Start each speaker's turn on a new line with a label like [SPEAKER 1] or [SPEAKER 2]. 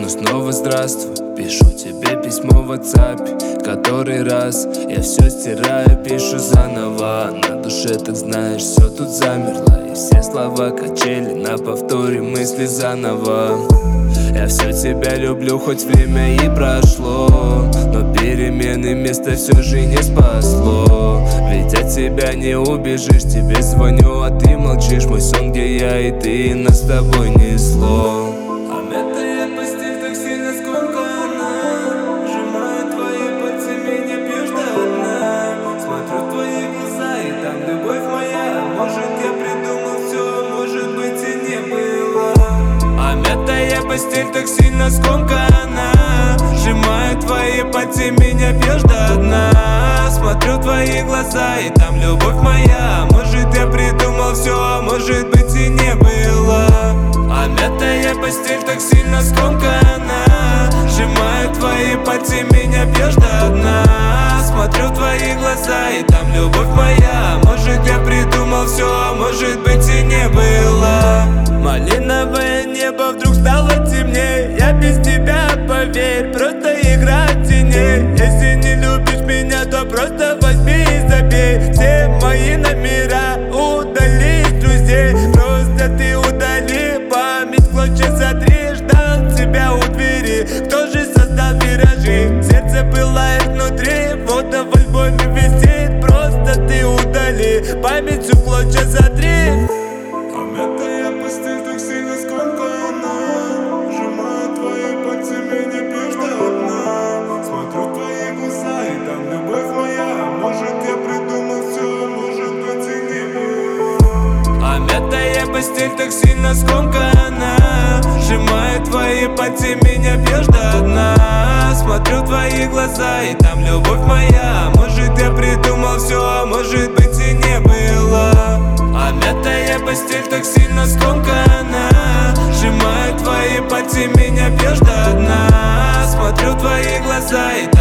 [SPEAKER 1] ну снова здравствуй. Пишу тебе письмо в WhatsApp, который раз я все стираю, пишу заново. На душе, так знаешь, все тут замерло, и все слова качели на повторе, мысли заново. Я все тебя люблю, хоть время и прошло, но перемены места все же не спасло. Ведь от тебя не убежишь, тебе звоню, а ты молчишь. Мой сон, где я и ты, и нас с тобой несло.
[SPEAKER 2] А мятая постель так сильно скомкана, сжимаю твои пальцы, меня бьешь до дна. Смотрю в твои глаза, и там любовь моя. Может, я придумал все, может быть, и не было. А мятая постель так сильно скомкана, сжимаю твои пальцы, меня бьешь до дна. Смотрю в твои глаза, и там любовь моя. Может, я придумал все, а может быть, и не было. А мятая постель так сильно скомкана, сжимаю твои пальцы, меня бьешь до дна. Смотрю в твои глаза, и там любовь моя. Может, я придумал все, а может быть, и не было. Малиновое небо вдруг стало темнее. Я без тебя, поверь, просто игра теней. Если не любишь меня, то просто возьми и забей все мои номера, удали из друзей. Просто ты удали, память в клочья сотри. Ждал тебя у двери, кто же создал виражи? Сердце пылает внутри, фото в альбоме висит. Просто ты удали, память в клочья сотри.
[SPEAKER 3] А мятая постель так сильно скомкана, сжимаю твои пальцы, меня бьешь до дна. Смотрю в твои глаза, и там любовь моя. Может, я придумал все, может быть, и не было.
[SPEAKER 2] А мятая постель так сильно скомкана, сжимаю твои пальцы, меня бьешь до дна. Смотрю в твои глаза, и там любовь моя. Может, я придумал все, а может быть, и не было. А мятая постель так сильно скомкана, сжимаю твои пальцы, меня бьешь до дна. Смотрю в твои глаза, и